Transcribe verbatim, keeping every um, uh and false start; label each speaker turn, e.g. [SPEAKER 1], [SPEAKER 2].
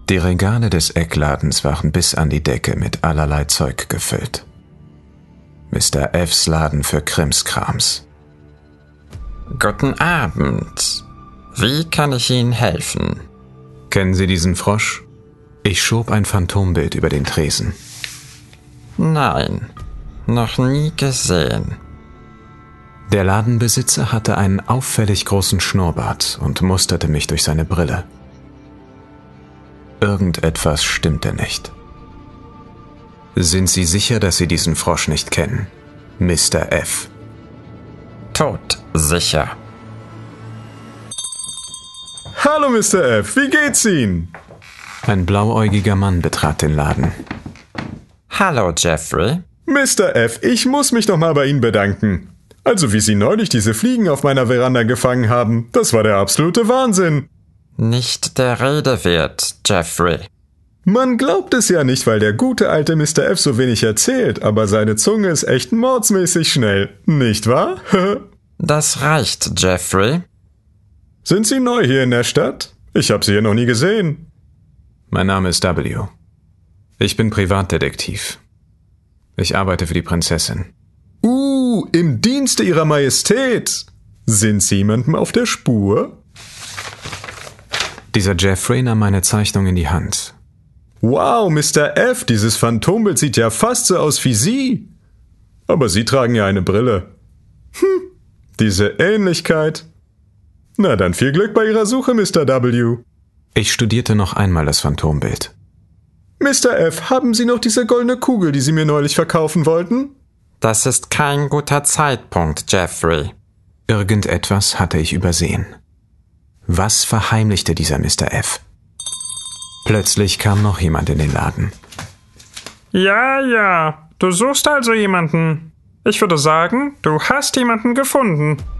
[SPEAKER 1] Die Regale des Eckladens waren bis an die Decke mit allerlei Zeug gefüllt. Mister F's Laden für Krimskrams.
[SPEAKER 2] Guten Abend. Wie kann ich Ihnen helfen?
[SPEAKER 1] Kennen Sie diesen Frosch? Ich schob ein Phantombild über den Tresen.
[SPEAKER 2] Nein, noch nie gesehen.
[SPEAKER 1] Der Ladenbesitzer hatte einen auffällig großen Schnurrbart und musterte mich durch seine Brille. Irgendetwas stimmte nicht. Sind Sie sicher, dass Sie diesen Frosch nicht kennen, Mister F?
[SPEAKER 2] Tot sicher.
[SPEAKER 3] Hallo Mister F, wie geht's Ihnen?
[SPEAKER 1] Ein blauäugiger Mann betrat den Laden.
[SPEAKER 2] Hallo Jeffrey.
[SPEAKER 3] Mister F, ich muss mich noch mal bei Ihnen bedanken. Also wie Sie neulich diese Fliegen auf meiner Veranda gefangen haben, das war der absolute Wahnsinn.
[SPEAKER 2] Nicht der Rede wert, Jeffrey.
[SPEAKER 3] Man glaubt es ja nicht, weil der gute alte Mister F so wenig erzählt, aber seine Zunge ist echt mordsmäßig schnell, nicht wahr?
[SPEAKER 2] Das reicht, Jeffrey.
[SPEAKER 3] Sind Sie neu hier in der Stadt? Ich habe Sie hier noch nie gesehen.
[SPEAKER 1] Mein Name ist W. Ich bin Privatdetektiv. Ich arbeite für die Prinzessin.
[SPEAKER 3] Uh, im Dienste Ihrer Majestät. Sind Sie jemandem auf der Spur?
[SPEAKER 1] Dieser Jeffrey nahm meine Zeichnung in die Hand.
[SPEAKER 3] Wow, Mister F, dieses Phantombild sieht ja fast so aus wie Sie. Aber Sie tragen ja eine Brille. Hm, diese Ähnlichkeit. Na dann viel Glück bei Ihrer Suche, Mister W.
[SPEAKER 1] Ich studierte noch einmal das Phantombild.
[SPEAKER 3] Mister F, haben Sie noch diese goldene Kugel, die Sie mir neulich verkaufen wollten?
[SPEAKER 2] Das ist kein guter Zeitpunkt, Jeffrey.
[SPEAKER 1] Irgendetwas hatte ich übersehen. Was verheimlichte dieser Mister F? Plötzlich kam noch jemand in den Laden.
[SPEAKER 4] Ja, ja, du suchst also jemanden. Ich würde sagen, du hast jemanden gefunden.